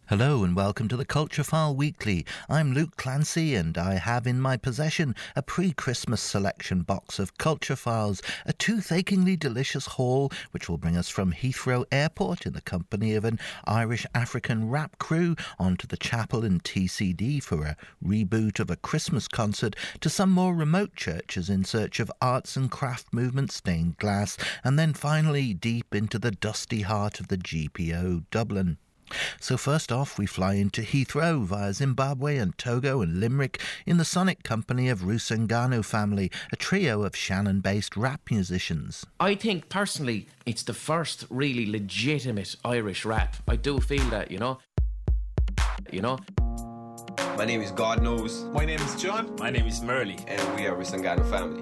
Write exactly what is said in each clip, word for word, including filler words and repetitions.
Hello and welcome to the Culture File Weekly. I'm Luke Clancy and I have in my possession a pre-Christmas selection box of Culture Files, a tooth-achingly delicious haul which will bring us from Heathrow Airport in the company of an Irish-African rap crew onto the chapel in T C D for a reboot of a Christmas concert to some more remote churches in search of arts and craft movement stained glass, and then finally deep into the dusty heart of the G P O Dublin. So first off, we fly into Heathrow via Zimbabwe and Togo and Limerick in the sonic company of Rusengano Family, a trio of Shannon-based rap musicians. I think, personally, it's the first really legitimate Irish rap. I do feel that, you know. You know? My name is God Knows. My name is John. My name is Merle. And we are Rusengano Family.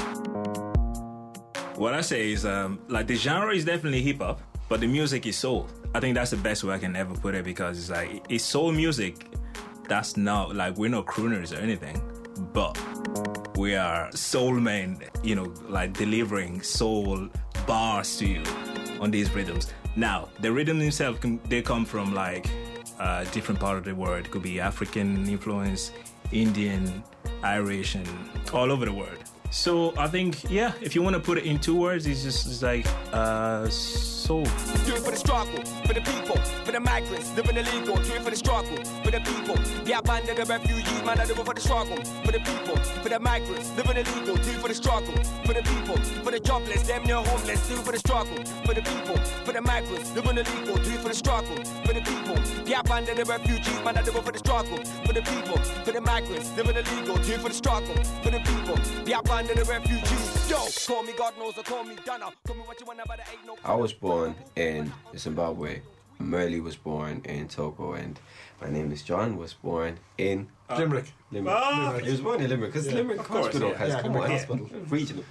What I say is, um, like, the genre is definitely hip-hop, but the music is soul. I think that's the best way I can ever put it, because it's like, it's soul music. That's not, like, we're not crooners or anything, but we are soul men, you know, like delivering soul bars to you on these rhythms. Now, the rhythm themselves, they come from, like, a different part of the world. It could be African influence, Indian, Irish, and all over the world. So I think, yeah, if you want to put it in two words, it's just it's like uh, soul. Do it for the struggle, for the people, for the migrants living illegal. Do it for the struggle, for the people. The abandoned, the refugees, man, I do it for the struggle, for the people, for the migrants living illegal. Do it for the struggle, for the people, for the jobless, them near homeless. Do it for the struggle, for the people, for the migrants living illegal. Do it for the struggle, for the people. The abandoned, the refugees, man, I do it for the struggle, for the people, for the migrants living illegal. Do it for the struggle, for the people. The abandoned. The refugees. Yo, call me God Knows or call me Donna. Call me what you want, but there ain't no. I was born in Zimbabwe. Merle was born in Togo, and my name is John. Was born in uh, Limerick. Limerick. Oh, Limerick. He was born in Limerick because yeah, Limerick Hospital yeah. has yeah, come on, hospital. regional.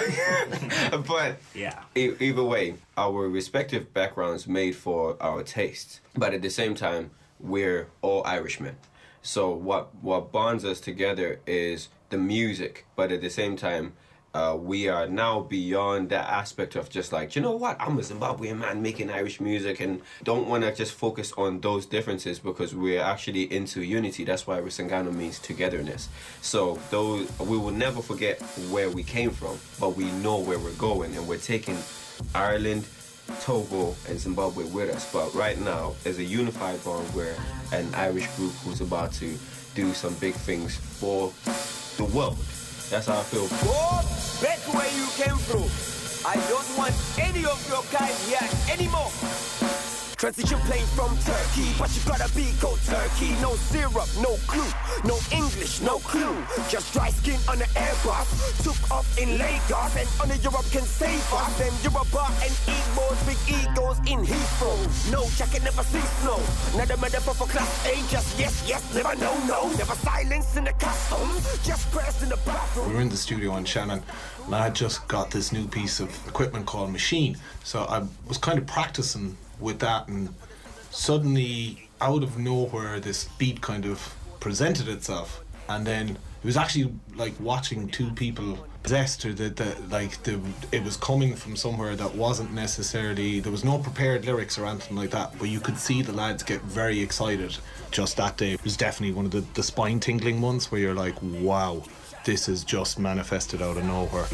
But yeah, e- either way, our respective backgrounds made for our taste. But at the same time, we're all Irishmen. So what what bonds us together is the music, but at the same time, uh, we are now beyond that aspect of just like, you know what, I'm a Zimbabwean man making Irish music, and don't want to just focus on those differences because we're actually into unity. That's why Rusengano means togetherness. So those we will never forget where we came from, but we know where we're going, and we're taking Ireland, Togo, and Zimbabwe with us. But right now, as a unified bond, we're an Irish group who's about to do some big things for the world. That's how I feel. Go back where you came from. I don't want any of your kind here anymore. Transition plane from Turkey, but you gotta be go Turkey. No syrup, no clue, no English, no clue. Just dry skin on the Airbus. Took off in Lagos, and only Europe can save us. Then Europa and Igbo's big egos in Heathrow. No jacket, never see snow. Another metaphor for class A, just yes, yes, never no, no. Never silence in the customs, just press in the bathroom. We were in the studio in Shannon, and I had just got this new piece of equipment called Machine. So I was kind of practicing with that, and suddenly out of nowhere this beat kind of presented itself, and then it was actually like watching two people possessed, or that the, like the it was coming from somewhere that wasn't necessarily, there was no prepared lyrics or anything like that, but you could see the lads get very excited just that day. It was definitely one of the, the spine tingling ones where you're like, wow, this is just manifested out of nowhere.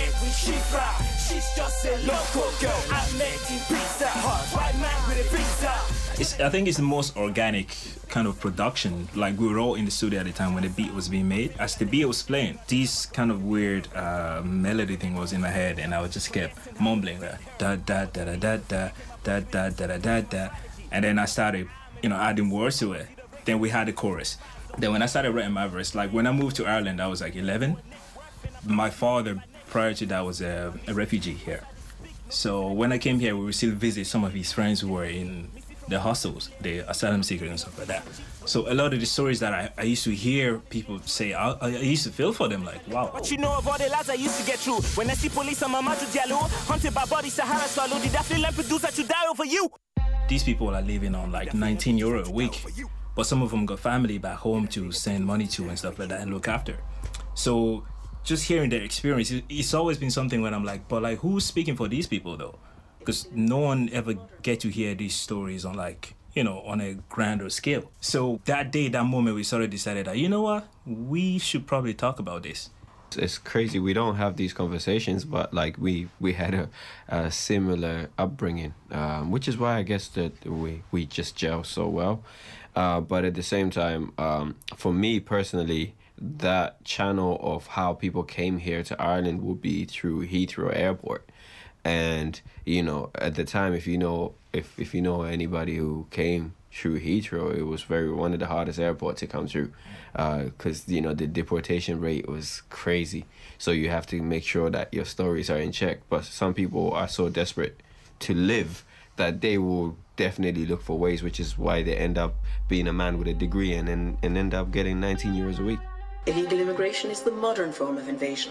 It's, I think it's the most organic kind of production. Like, we were all in the studio at the time when the beat was being made. As the beat was playing, this kind of weird uh, melody thing was in my head, and I was just kept mumbling that da da da da da da da da da da da, and then I started, you know, adding words to it. Then we had the chorus. Then when I started writing my verse, like when I moved to Ireland, I was like eleven. My father, prior to that, was a, a refugee here. So when I came here, we would still visit some of his friends who were in the hostels, the asylum seekers and stuff like that. So a lot of the stories that I, I used to hear people say, I, I used to feel for them, like, wow. What you know of all the lies I used to get through? When I see police on my Mamadou Diallo, hunted by body Sahara Swallow, did I feel like producer to die over you? These people are living on like nineteen euro a week. But some of them got family back home to send money to and stuff like that and look after. So just hearing their experience, it's always been something when I'm like, but like, who's speaking for these people though? Because no one ever get to hear these stories on like you know, on a grander scale. So that day, that moment, we sort of decided that, you know what, we should probably talk about this. It's crazy. We don't have these conversations, but like we we had a, a similar upbringing, um, which is why I guess that we we just gel so well. Uh, but at the same time, um, for me personally, that channel of how people came here to Ireland would be through Heathrow Airport. And you know, at the time, if you know if if you know anybody who came through Heathrow, it was very one of the hardest airports to come through, because uh, you know the deportation rate was crazy. So you have to make sure that your stories are in check. But some people are so desperate to live that they will definitely look for ways, which is why they end up being a man with a degree and and, and end up getting nineteen years a week. Illegal immigration is the modern form of invasion.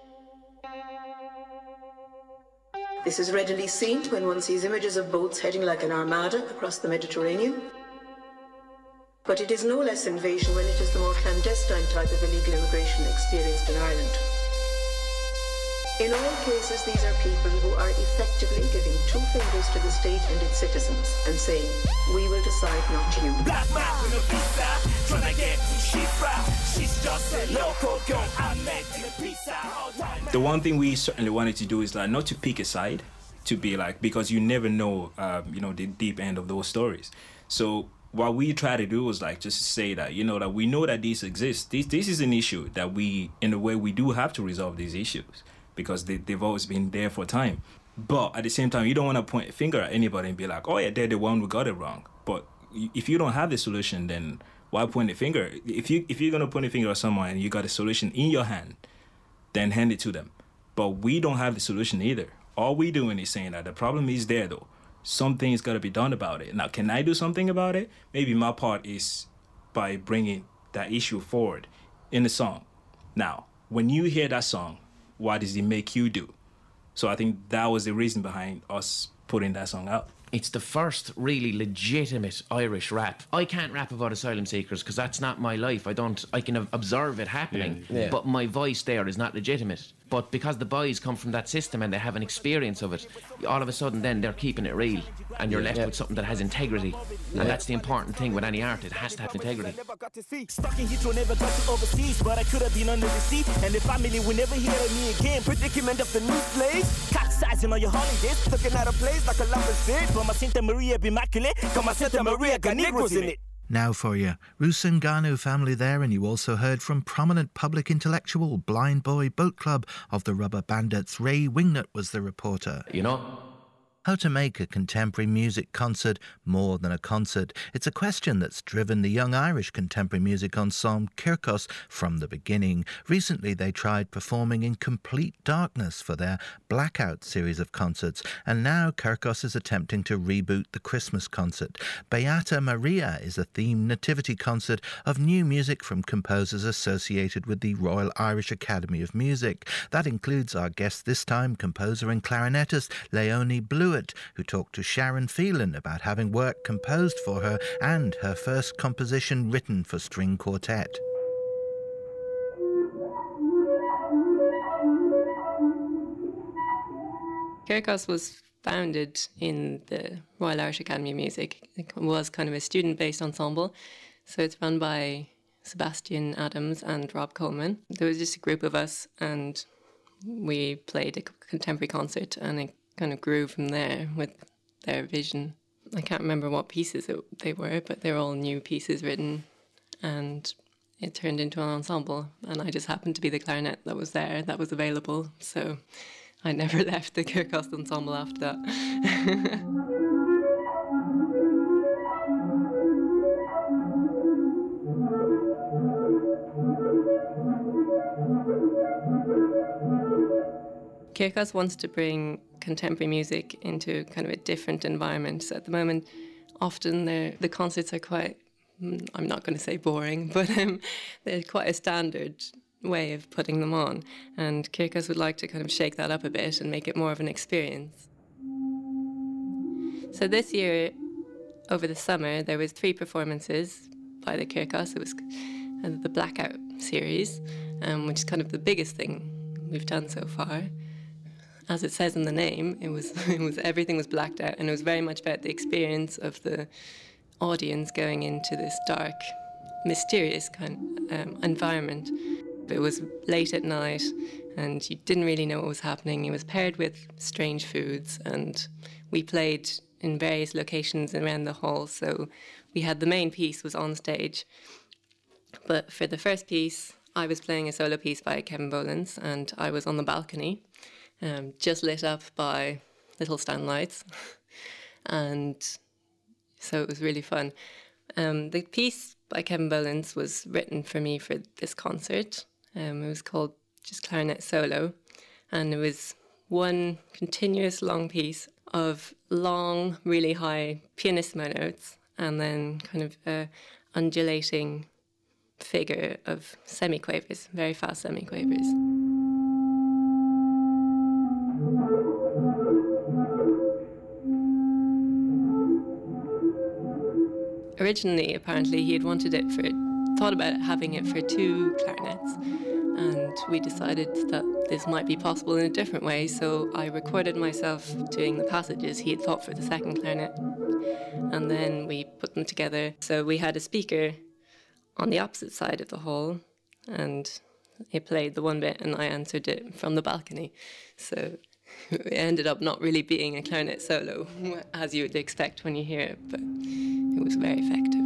This is readily seen when one sees images of boats heading like an armada across the Mediterranean. But it is no less invasion when it is the more clandestine type of illegal immigration experienced in Ireland. In all cases, these are people who are effectively giving two fingers to the state and its citizens and saying, we will decide, not you. Black man with a visa, trying to get Shifra. She's just a local girl I met in a pizza. The one thing we certainly wanted to do is like not to pick a side, to be like, because you never know, um, you know, the deep end of those stories. So what we try to do is like just say that, you know, that we know that this exists. This this is an issue that we, in a way, we do have to resolve these issues because they, they've always been there for time. But at the same time, you don't want to point a finger at anybody and be like, oh yeah, they're the one who got it wrong. But if you don't have the solution, then why point a finger? If you if you're gonna point a finger at someone and you got a solution in your hand, then hand it to them. But we don't have the solution either. All we doing is saying that the problem is there though. Something's got to be done about it. Now, can I do something about it? Maybe my part is by bringing that issue forward in the song. Now, when you hear that song, what does it make you do? So I think that was the reason behind us putting that song out. It's the first really legitimate Irish rap. I can't rap about asylum seekers because that's not my life. I don't. I can observe it happening, Yeah. Yeah. but my voice there is not legitimate. But because the boys come from that system and they have an experience of it, all of a sudden then they're keeping it real, and you're left Yeah. with something that has integrity. Yeah. And that's the important thing with any art. It has to have integrity. Stuck in Heathrow, never got to overseas, but I could have been under the sea, and the family will never hear of me again. Predicament of the new slaves, capsizing on your holidays, looking at a place like a lover's fit. From a Santa Maria be immaculate, come a Santa Maria got Negroes in it. Now for you, Rusangano family there, and you also heard from prominent public intellectual Blind Boy Boat Club of the Rubber Bandits. Ray Wingnut was the reporter. You know? How to make a contemporary music concert more than a concert. It's a question that's driven the young Irish contemporary music ensemble Kirkos from the beginning. Recently they tried performing in complete darkness for their Blackout series of concerts, and now Kirkos is attempting to reboot the Christmas concert. Beata Maria is a themed nativity concert of new music from composers associated with the Royal Irish Academy of Music. That includes our guest this time, composer and clarinetist Leonie Blewett, who talked to Sharon Phelan about having work composed for her and her first composition written for string quartet. Kirkos was founded in the Royal Irish Academy of Music. It was kind of a student-based ensemble, so it's run by Sebastian Adams and Rob Coleman. There was just a group of us, and we played a contemporary concert, and it kind of grew from there with their vision. I can't remember what pieces it, they were, but they were all new pieces written, and it turned into an ensemble, and I just happened to be the clarinet that was there, that was available, so I never left the Kirkos ensemble after that. Kirkos wants to bring contemporary music into kind of a different environment. So at the moment, often the concerts are quite, I'm not going to say boring, but um, they're quite a standard way of putting them on. And Kirkos would like to kind of shake that up a bit and make it more of an experience. So this year, over the summer, there was three performances by the Kirkos. It was uh, the Blackout series, um, which is kind of the biggest thing we've done so far. As it says in the name, it was it was everything was blacked out, and it was very much about the experience of the audience going into this dark, mysterious kind of um, environment. It was late at night and you didn't really know what was happening. It was paired with strange foods, and we played in various locations around the hall. So we had the main piece was on stage. But for the first piece, I was playing a solo piece by Kevin Bolins, and I was on the balcony, um, just lit up by little stand lights. And so it was really fun. Um, the piece by Kevin Bolins was written for me for this concert. Um, it was called just Clarinet Solo, and it was one continuous long piece of long, really high pianissimo notes, and then kind of a undulating figure of semiquavers, very fast semiquavers. Originally, apparently, he had wanted it for, thought about having it for two clarinets, and we decided that this might be possible in a different way, so I recorded myself doing the passages he had thought for the second clarinet, and then we put them together. So we had a speaker on the opposite side of the hall, and he played the one bit and I answered it from the balcony. So it ended up not really being a clarinet solo, as you would expect when you hear it, but it was very effective.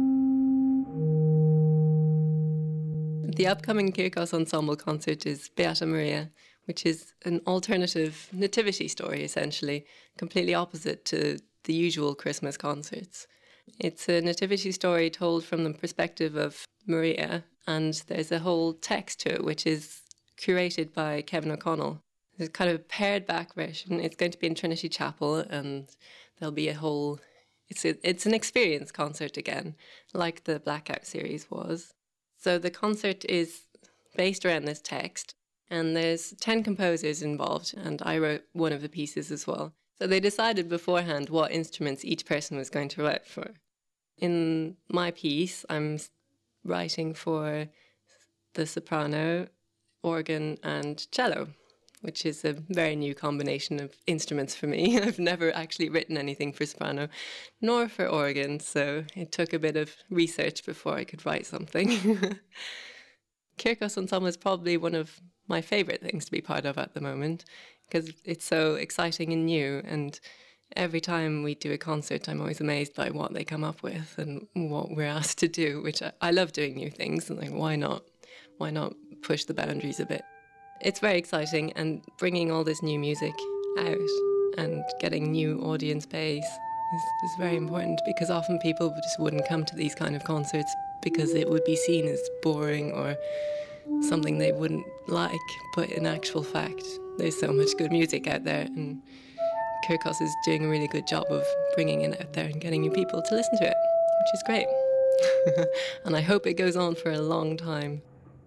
The upcoming Kirkos Ensemble concert is Beata Maria, which is an alternative nativity story, essentially, completely opposite to the usual Christmas concerts. It's a nativity story told from the perspective of Maria, and there's a whole text to it, which is curated by Kevin O'Connell. There's kind of a pared back version. It's going to be in Trinity Chapel, and there'll be a whole... It's a, it's an experience concert again, like the Blackout series was. So the concert is based around this text, and there's ten composers involved, and I wrote one of the pieces as well. So they decided beforehand what instruments each person was going to write for. In my piece, I'm writing for the soprano, organ, and cello, which is a very new combination of instruments for me. I've never actually written anything for soprano, nor for organ, so it took a bit of research before I could write something. Kirkos Ensemble is probably one of my favourite things to be part of at the moment, because it's so exciting and new, and every time we do a concert, I'm always amazed by what they come up with and what we're asked to do, which I, I love doing new things, and like, why not? Why not push the boundaries a bit? It's very exciting, and bringing all this new music out and getting new audience base is, is very important, because often people just wouldn't come to these kind of concerts because it would be seen as boring or something they wouldn't like. But in actual fact, there's so much good music out there, and Kirkos is doing a really good job of bringing it out there and getting new people to listen to it, which is great. And I hope it goes on for a long time.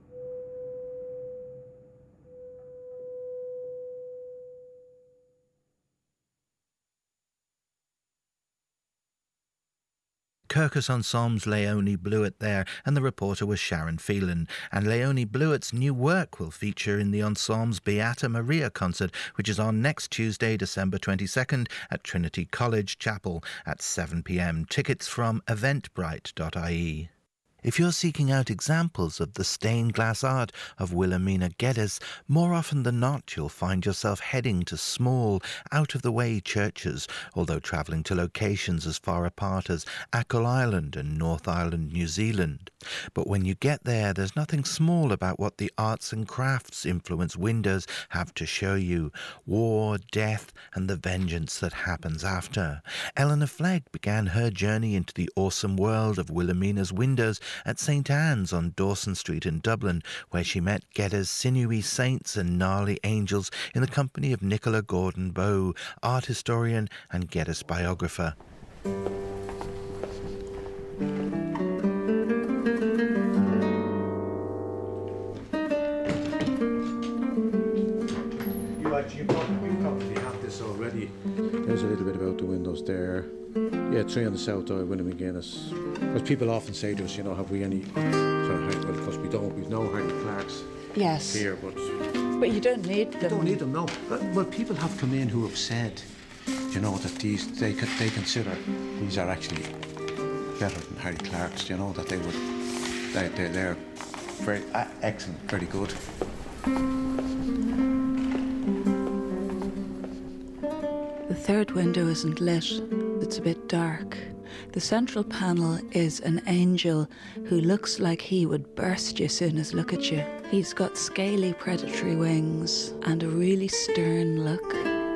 Kirkos Ensemble's Leonie Blewett there, and the reporter was Sharon Phelan. And Leonie Blewett's new work will feature in the Ensemble's Beata Maria concert, which is on next Tuesday, December twenty-second at Trinity College Chapel at seven p m. Tickets from eventbrite dot I E. If you're seeking out examples of the stained glass art of Wilhelmina Geddes, more often than not you'll find yourself heading to small, out-of-the-way churches, although travelling to locations as far apart as Achill Island and North Island, New Zealand. But when you get there, there's nothing small about what the arts and crafts influenced windows have to show you. War, death, and the vengeance that happens after. Eleanor Flegg began her journey into the awesome world of Wilhelmina's windows at Saint Anne's on Dawson Street in Dublin, where she met Geddes' sinewy saints and gnarly angels in the company of Nicola Gordon Bow, art historian and Geddes biographer. You probably, you probably have this already. There's a little bit about the windows there. Yeah, three on the south door, William McGuinness. Because people often say to us, you know, have we any sort of, well, of course we don't, we've no Hardy Clarks yes. here, but... But you don't need them. You don't need them, no. But, well, people have come in who have said, you know, that these, they they consider these are actually better than Harry Clark's, you know, that they would, they, they, they're very uh, excellent, very good. The third window isn't lit. It's a bit dark. The central panel is an angel who looks like he would burst you soon as look at you. He's got scaly predatory wings and a really stern look.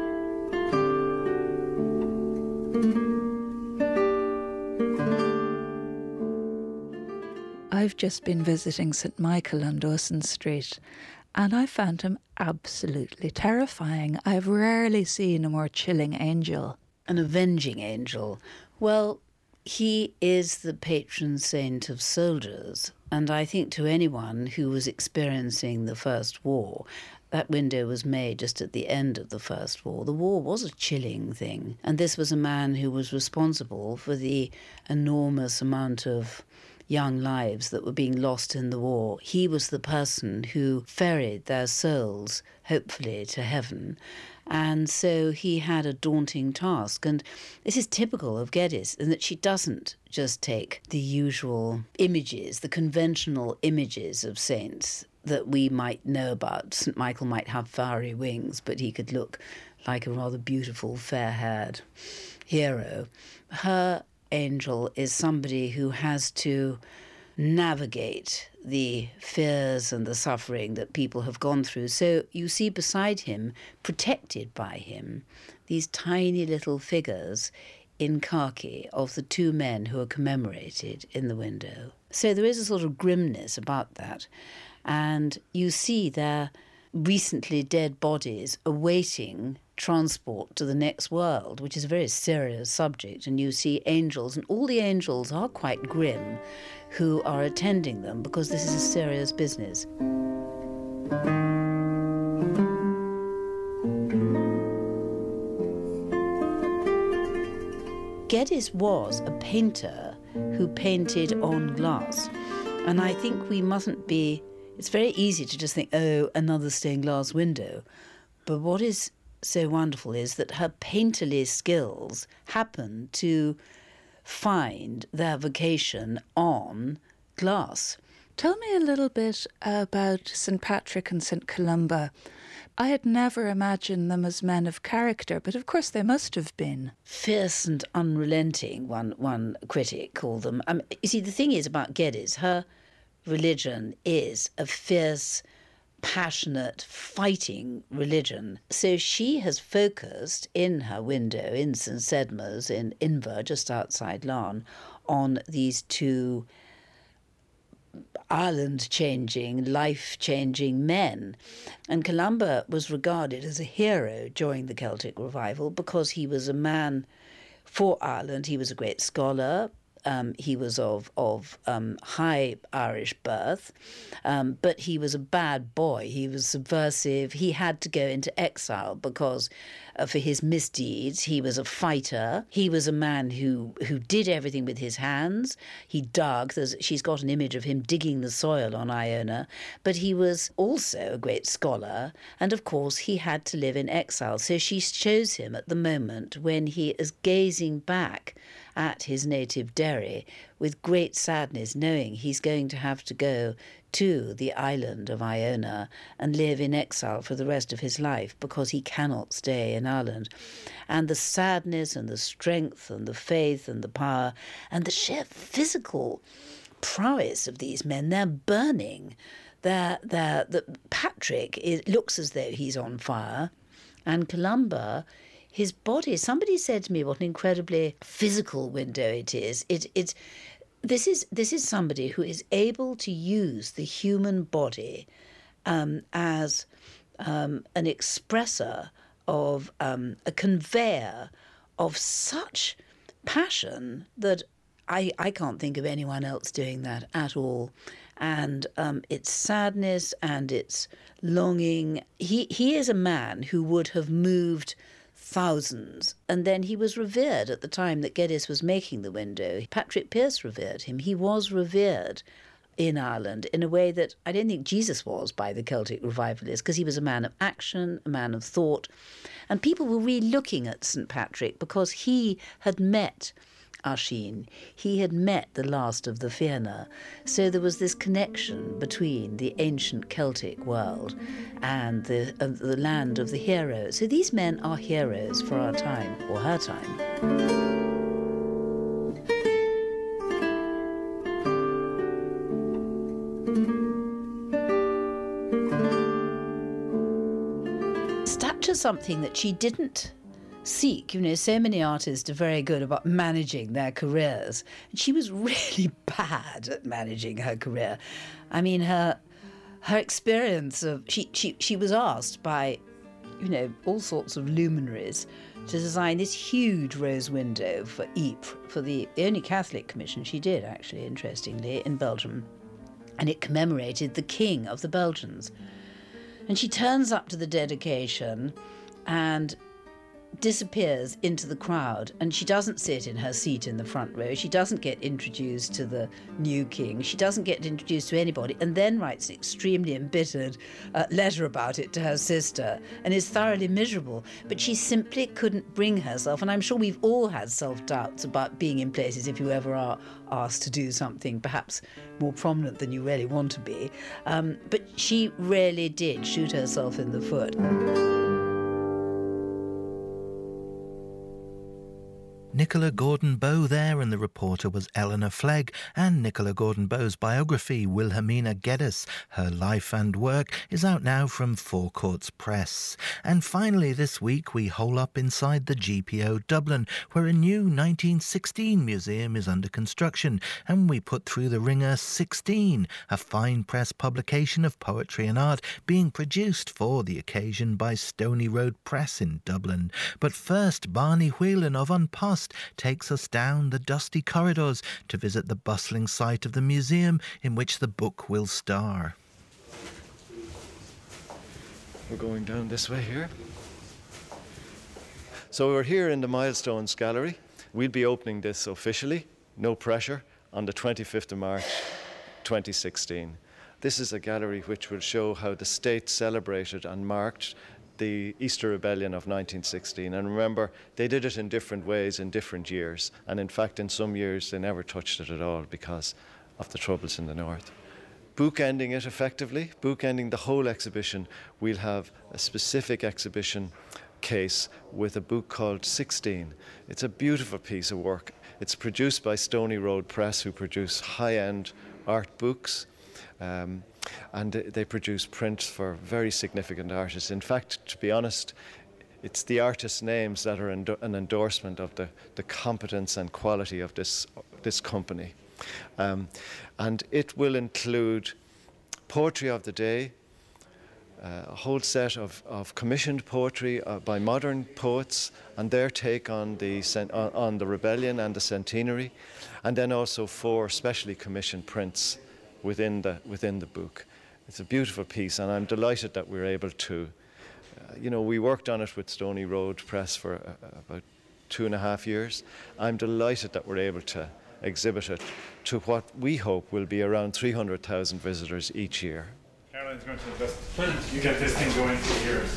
I've just been visiting Saint Michael on Dawson Street, and I found him absolutely terrifying. I've rarely seen a more chilling angel. An avenging angel. Well, he is the patron saint of soldiers, and I think to anyone who was experiencing the First War, that window was made just at the end of the First War. The war was a chilling thing, and this was a man who was responsible for the enormous amount of young lives that were being lost in the war. He was the person who ferried their souls, hopefully, to heaven. And so he had a daunting task. And this is typical of Geddes, in that she doesn't just take the usual images, the conventional images of saints that we might know about. Saint Michael might have fiery wings, but he could look like a rather beautiful, fair-haired hero. Her angel is somebody who has to navigate the fears and the suffering that people have gone through. So you see beside him, protected by him, these tiny little figures in khaki of the two men who are commemorated in the window. So there is a sort of grimness about that. And you see their recently dead bodies awaiting transport to the next world, which is a very serious subject. And you see angels, and all the angels are quite grim, who are attending them because this is a serious business. Geddes was a painter who painted on glass. And I think we mustn't be... It's very easy to just think, oh, another stained glass window. But what is so wonderful is that her painterly skills happen to find their vocation on glass. Tell me a little bit about Saint Patrick and Saint Columba. I had never imagined them as men of character, but of course they must have been. Fierce and unrelenting, one one critic called them. Um, you see, the thing is about Geddes, her religion is a fierce, passionate, fighting religion. So she has focused in her window in Saint Sedma's in Inver, just outside Larne, on these two Ireland-changing, life-changing men. And Columba was regarded as a hero during the Celtic Revival because he was a man for Ireland. He was a great scholar. Um, he was of, of um, high Irish birth, um, but he was a bad boy. He was subversive. He had to go into exile because uh, for his misdeeds. He was a fighter. He was a man who, who did everything with his hands. He dug. There's, she's got an image of him digging the soil on Iona. But he was also a great scholar. And, of course, he had to live in exile. So she shows him at the moment when he is gazing back at his native Derry with great sadness, knowing he's going to have to go to the island of Iona and live in exile for the rest of his life because he cannot stay in Ireland. And the sadness and the strength and the faith and the power and the sheer physical prowess of these men, they're burning. They're, they're, the, Patrick, it looks as though he's on fire, and Columba, his body, somebody said to me what an incredibly physical window it is. It, it, this is this is somebody who is able to use the human body um, as um, an expresser of, um, a conveyor of such passion that I, I can't think of anyone else doing that at all. And um, it's sadness and it's longing. He, he is a man who would have moved thousands. And then he was revered at the time that Geddes was making the window. Patrick Pearse revered him. He was revered in Ireland in a way that I don't think Jesus was by the Celtic revivalists, because he was a man of action, a man of thought. And people were really looking at Saint Patrick because he had met Ashin, he had met the last of the Fianna. So there was this connection between the ancient Celtic world and the, uh, the land of the heroes. So these men are heroes for our time, or her time. Stature's something that she didn't seek. You know, so many artists are very good about managing their careers. And she was really bad at managing her career. I mean, her her experience of... She, she, she was asked by, you know, all sorts of luminaries to design this huge rose window for Ypres, for the, the only Catholic commission she did, actually, interestingly, in Belgium. And it commemorated the king of the Belgians. And she turns up to the dedication and disappears into the crowd, and she doesn't sit in her seat in the front row. She doesn't get introduced to the new king. She doesn't get introduced to anybody, and then writes an extremely embittered uh, letter about it to her sister and is thoroughly miserable. But she simply couldn't bring herself, and I'm sure we've all had self-doubts about being in places if you ever are asked to do something perhaps more prominent than you really want to be. Um, but she really did shoot herself in the foot. Nicola Gordon-Bow there, and the reporter was Eleanor Flegg, and Nicola Gordon-Bow's biography, Wilhelmina Geddes, Her Life and Work, is out now from Four Courts Press. And finally this week we hole up inside the G P O Dublin, where a new nineteen sixteen museum is under construction, and we put through the ringer sixteen, a fine press publication of poetry and art being produced for the occasion by Stony Road Press in Dublin. But first, Barney Whelan of An Post takes us down the dusty corridors to visit the bustling site of the museum in which the book will star. We're going down this way here. So we're here in the Milestones Gallery. We'll be opening this officially, no pressure, on the twenty-fifth of March twenty sixteen. This is a gallery which will show how the state celebrated and marked the Easter Rebellion of nineteen sixteen. And remember, they did it in different ways in different years. And in fact, in some years, they never touched it at all because of the troubles in the north. Bookending it effectively, bookending the whole exhibition, we'll have a specific exhibition case with a book called sixteen. It's a beautiful piece of work. It's produced by Stony Road Press, who produce high-end art books. Um, and they produce prints for very significant artists. In fact, to be honest, it's the artists' names that are endo- an endorsement of the, the competence and quality of this, this company. Um, and it will include poetry of the day, uh, a whole set of, of commissioned poetry uh, by modern poets and their take on the, cent- on, on the rebellion and the centenary, and then also four specially commissioned prints within the within the book. It's a beautiful piece, and I'm delighted that we're able to, uh, you know, we worked on it with Stony Road Press for uh, about two and a half years. I'm delighted that we're able to exhibit it to what we hope will be around three hundred thousand visitors each year. Caroline's going to invest. You get this thing going for years.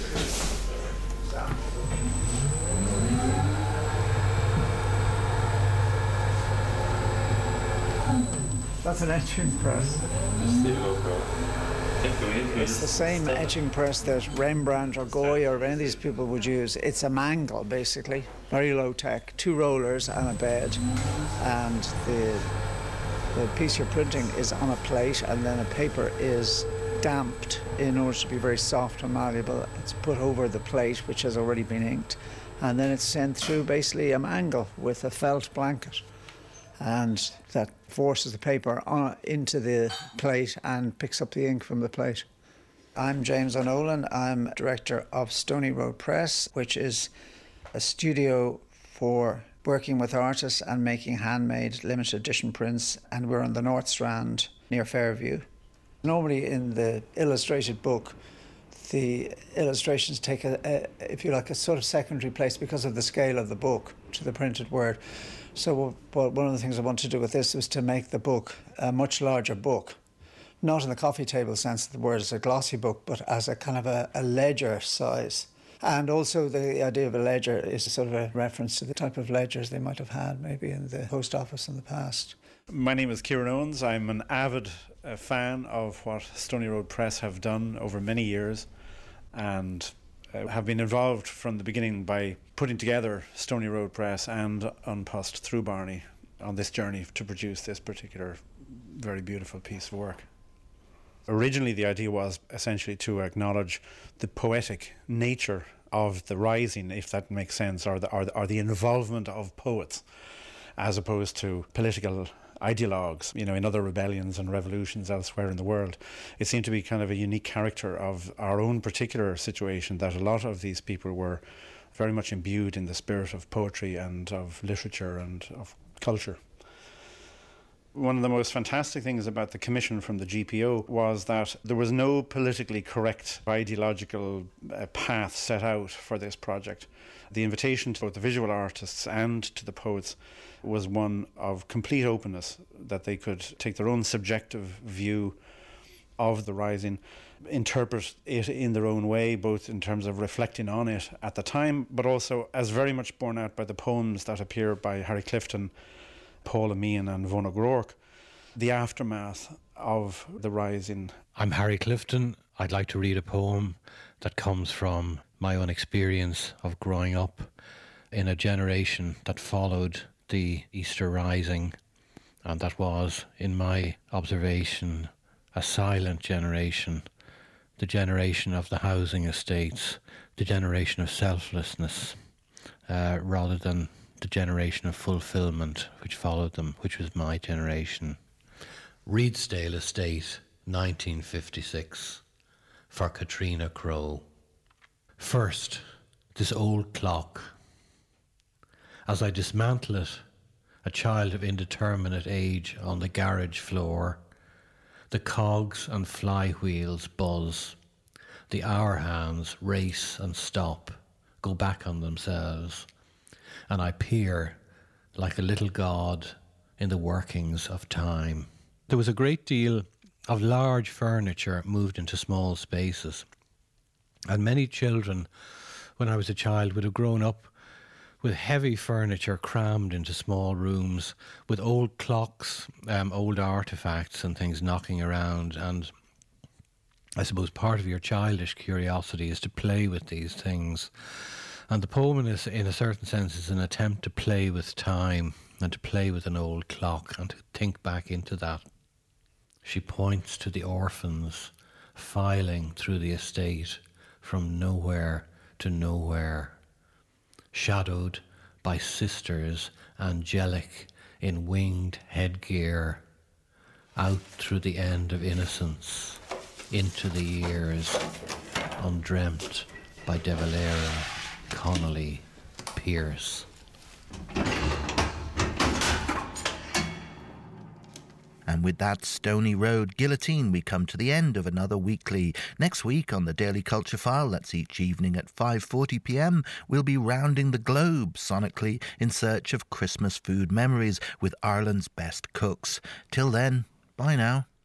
That's an etching press. It's the same etching press that Rembrandt or Goya or any of these people would use. It's a mangle, basically. Very low tech. Two rollers and a bed. And the, the piece you're printing is on a plate, and then a paper is damped in order to be very soft and malleable. It's put over the plate, which has already been inked. And then it's sent through basically a mangle with a felt blanket. And that forces the paper on, into the plate and picks up the ink from the plate. I'm James O'Nolan. I'm director of Stony Road Press, which is a studio for working with artists and making handmade limited edition prints, and we're on the North Strand near Fairview. Normally in the illustrated book, the illustrations take, a, a, if you like, a sort of secondary place because of the scale of the book to the printed word. So well, one of the things I wanted to do with this was to make the book a much larger book, not in the coffee table sense of the word as a glossy book, but as a kind of a, a ledger size. And also the idea of a ledger is sort of a reference to the type of ledgers they might have had maybe in the post office in the past. My name is Kieran Owens. I'm an avid uh, fan of what Stony Road Press have done over many years, and uh, have been involved from the beginning by putting together Stony Road Press and An Post through Barney on this journey to produce this particular very beautiful piece of work. Originally, the idea was essentially to acknowledge the poetic nature of the rising, if that makes sense, or the, or the, or the involvement of poets, as opposed to political ideologues, you know, in other rebellions and revolutions elsewhere in the world. It seemed to be kind of a unique character of our own particular situation, that a lot of these people were very much imbued in the spirit of poetry and of literature and of culture. One of the most fantastic things about the commission from the G P O was that there was no politically correct ideological uh, path set out for this project. The invitation to both the visual artists and to the poets was one of complete openness, that they could take their own subjective view of the rising, interpret it in their own way, both in terms of reflecting on it at the time, but also as very much borne out by the poems that appear by Harry Clifton, Paul Meehan and Von O'Rourke, the aftermath of the rising. I'm Harry Clifton. I'd like to read a poem that comes from my own experience of growing up in a generation that followed the Easter Rising, and that was, in my observation, a silent generation, the generation of the housing estates, the generation of selflessness, uh, rather than the generation of fulfilment which followed them, which was my generation. Reedsdale Estate, nineteen fifty-six, for Katrina Crowe. First, this old clock. As I dismantle it, a child of indeterminate age on the garage floor, the cogs and flywheels buzz, the hour hands race and stop, go back on themselves, and I peer like a little god in the workings of time. There was a great deal of large furniture moved into small spaces, and many children, when I was a child, would have grown up with heavy furniture crammed into small rooms, with old clocks, um, old artefacts and things knocking around. And I suppose part of your childish curiosity is to play with these things. And the poem, in a, in a certain sense, is an attempt to play with time and to play with an old clock and to think back into that. She points to the orphans filing through the estate from nowhere to nowhere, shadowed by sisters angelic in winged headgear, out through the end of innocence, into the years undreamt by De Valera, Connolly, Pierce. And with that Stony Road guillotine, we come to the end of another weekly. Next week on the Daily Culture File, that's each evening at five forty p m, we'll be rounding the globe sonically in search of Christmas food memories with Ireland's best cooks. Till then, bye now.